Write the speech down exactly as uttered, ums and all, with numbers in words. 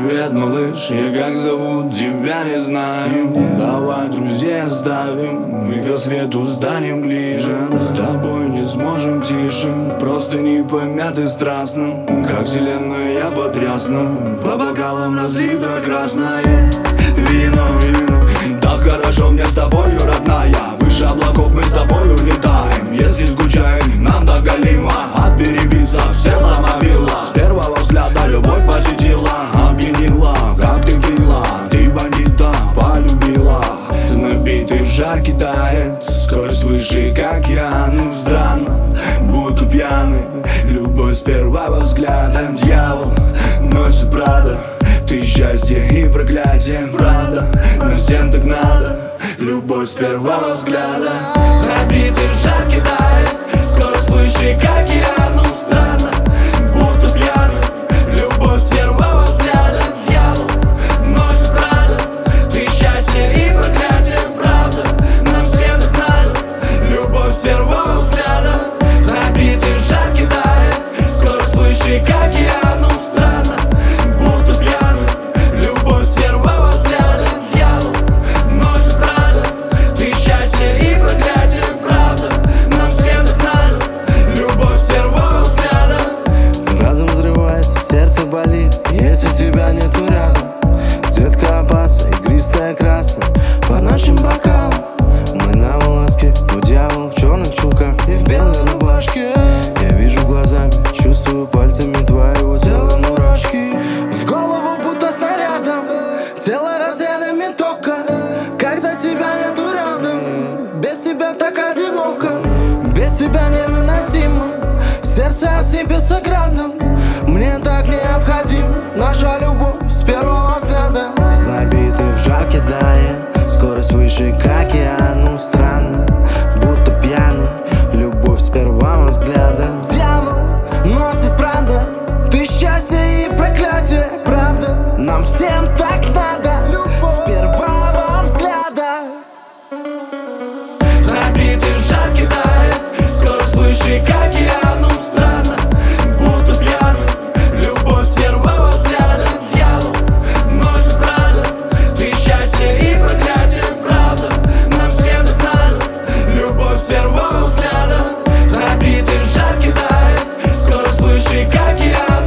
Привет, малыш, я как зовут, тебя не знаю. Давай друзей оставим, мы ко свету станем ближе. С тобой не сможем тише, просто не помяты страстно. Как вселенная потрясна, по бокалам разлито красное вино, вино. Так хорошо мне с тобою, родная, выше облаков мы с тобою летаем. Если скучаем, нам так голимо, от переписок все ломовила. С первого взгляда любовь посетила, объединила, как текила. Ты бандита полюбила, знобитый жар кидает, скорость выше, как океан. Странно, будто пьяный, любовь с первого взгляда. Дьявол носит Прада, ты счастье и проклятие, правда. Но всем так надо, любовь с первого взгляда. Забитый в жар кидает, скорость выше, как океан. Ну странно, будто пьяный, любовь с первого взгляда. Дьявол носит Прада, ты счастье и проклятие, правда. Нам всем так надо, любовь с первого взгляда. Забитый в жар кидает, скорость выше, как океан. Ну странно, будто пьяный, любовь с первого взгляда. Дьявол носит Прада, ты счастье и проклятие, правда. Нам всем так надо, любовь с первого взгляда. Разум взрывается, сердце болит, если тебя нету рядом. Детка опасна, игристая красная, по нашим бокалам. Мы на волоске, у дьявола в черных чулках и в белой рубашке. Я вижу глазами, чувствую пальцами твоего тела мурашки. В голову будто снарядом, тело разрядами тока. Когда тебя нету рядом, без тебя так одиноко. Без тебя невыносимо, сердце осыпется градом. Мне так необходим наша любовь с первого взгляда. Забитый в жар кидает, скорость выше, как океан. Ну странно, будто пьяный, любовь с первого взгляда. Дьявол носит Прада, ты счастье и проклятие, правда. Нам всем так надо, с первого взгляда. Забитый в жар кидает, скорость выше, как океан. Ну странно, будто пьяный, любовь с первого взгляда. Дьявол носит Прада, ты счастье и проклятие, правда. Нам всем так надо, любовь с первого взгляда. Забитый в жар кидает, скорость выше, как океан.